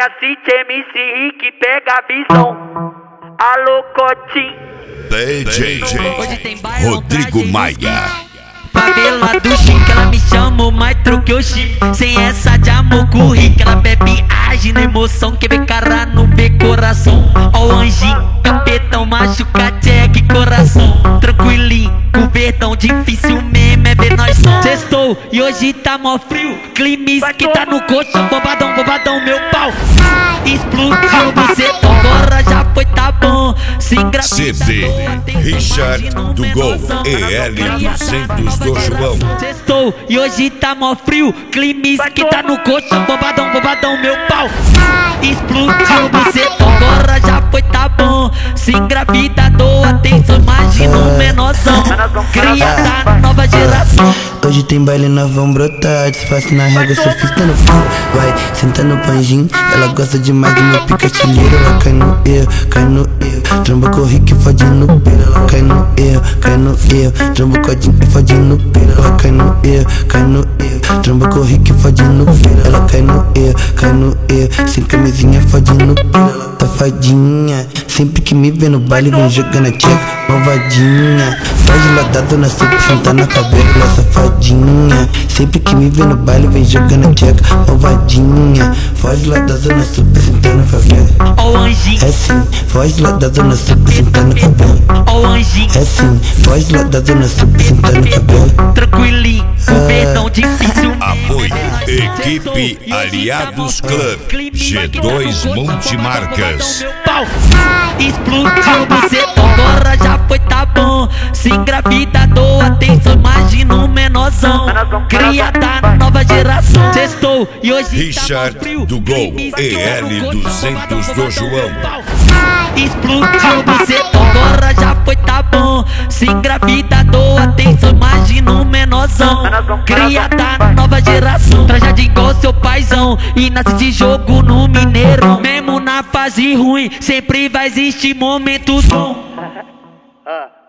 Cacete MC Rick pega a visão. Alô, Cotinho. DJ Rodrigo Maia. Favela do Chique, ela me chamou, mas troquei o chip. Sem essa de amor com o Rick, ela bebe, age na emoção. Quer ver cara, não vê coração. Ó o anjinho, capetão, machuca, check, coração. Tranquilinho, cobertão, difícil mesmo é ver nós som. Sextou e hoje tá mó frio. Climes que tá no colchão, bobadão, bobadão, meu pau. Explodiu bucetão, agora já foi, tá bom. Se engravida, CD Richard do Gol EL200 do João. Sextou e hoje tá mó frio. Climes que tá no colchão, bobadão, bobadão, meu pau. Explodiu bucetão, agora já foi, tá bom. Se engravida, dou atenção, imagina um menorzão. Criada da nova geração. Hoje tem baile, nós vamos brotar. Desfaço na régua, sofista no pão. Vai, senta no panjinho. Ela gosta demais do meu picatilheiro. Ela cai no eu, cai no eu. Tromba com o Rick, fode no pelo. Ela cai no eu, cai no eu. Tromba com a Jim e fode no pelo. Ela cai no eu, cai no eu. Tromba com o Rick, fode no pelo. Ela cai no eu, cai no eu. Sem camisinha, fode no pelo. Ela tá fadinha. Sempre que me vê no baile, vem jogando a tcheca, malvadinha. Faz ladado na sopa, sentar na cabela, safadinha. Sempre que me vê no baile, vem jogando a tcheca, malvadinha. Foge lá da zona sul, sentar na favela. Ó o anjinho, é sim, foge lá da zona sul, sentar na favela. ó o anjinho, é sim, foge lá da zona sul, sentar na favela. tranquilinho, perdão difícil. Apoio Equipe Aliados Club G2 Multimarcas. Explodiu bucetão, agora já foi, tá bom. Se engravida, dou atenção, imagina um menorzão. Criada da nova geração. Sextou e hoje Richard tá frio. do Gol EL200 do João. Explodiu bucetão, agora já foi, tá bom. Se engravida, dou atenção, imagina um menorzão. Criada da nova geração. Trajado igual seu paizão e nasce de jogo no Mineirão. Mesmo na fase ruim, sempre vai existir momentos bons.